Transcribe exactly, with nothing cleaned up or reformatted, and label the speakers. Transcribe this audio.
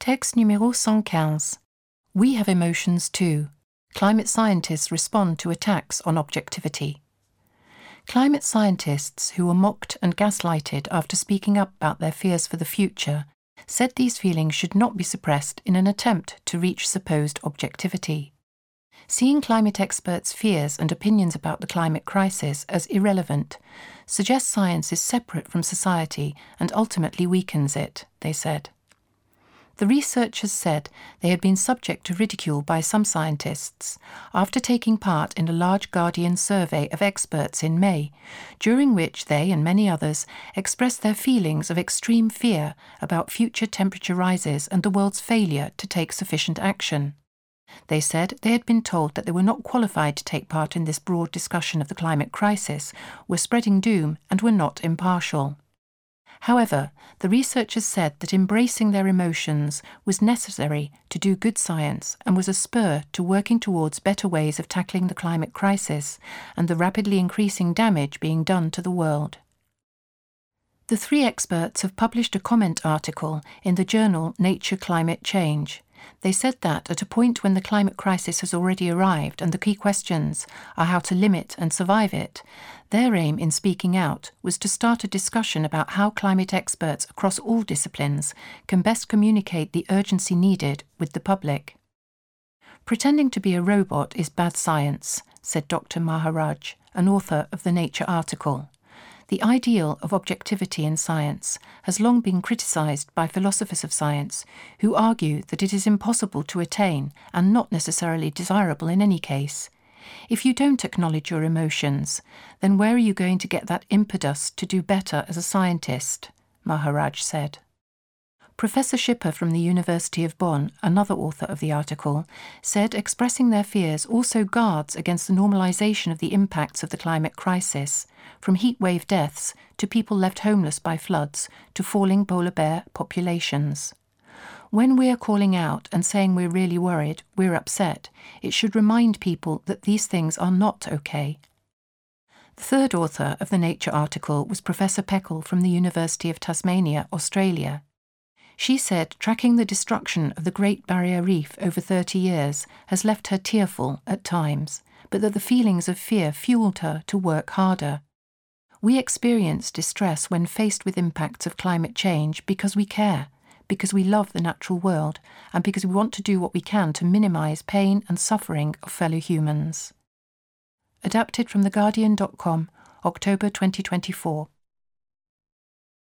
Speaker 1: Texte numéro cent quinze. We have emotions too. Climate scientists respond to attacks on objectivity. Climate scientists who were mocked and gaslighted after speaking up about their fears for the future said these feelings should not be suppressed in an attempt to reach supposed objectivity. Seeing climate experts' fears and opinions about the climate crisis as irrelevant suggests science is separate from society and ultimately weakens it, they said. The researchers said they had been subject to ridicule by some scientists after taking part in a large Guardian survey of experts in May, during which they and many others expressed their feelings of extreme fear about future temperature rises and the world's failure to take sufficient action. They said they had been told that they were not qualified to take part in this broad discussion of the climate crisis, were spreading doom, and were not impartial. However, the researchers said that embracing their emotions was necessary to do good science and was a spur to working towards better ways of tackling the climate crisis and the rapidly increasing damage being done to the world. The three experts have published a comment article in the journal Nature Climate Change. They said that at a point when the climate crisis has already arrived and the key questions are how to limit and survive it, their aim in speaking out was to start a discussion about how climate experts across all disciplines can best communicate the urgency needed with the public. Pretending to be a robot is bad science, said Doctor Maharaj, an author of the Nature article. The ideal of objectivity in science has long been criticised by philosophers of science who argue that it is impossible to attain and not necessarily desirable in any case. If you don't acknowledge your emotions, then where are you going to get that impetus to do better as a scientist? Maharaj said. Professor Schipper from the University of Bonn, another author of the article, said expressing their fears also guards against the normalisation of the impacts of the climate crisis, from heatwave deaths to people left homeless by floods to falling polar bear populations. When we are calling out and saying we're really worried, we're upset, it should remind people that these things are not okay. The third author of the Nature article was Professor Peckle from the University of Tasmania, Australia. She said tracking the destruction of the Great Barrier Reef over thirty years has left her tearful at times, but that the feelings of fear fueled her to work harder. We experience distress when faced with impacts of climate change because we care, because we love the natural world, and because we want to do what we can to minimise pain and suffering of fellow humans. Adapted from the guardian dot com, October twenty twenty-four.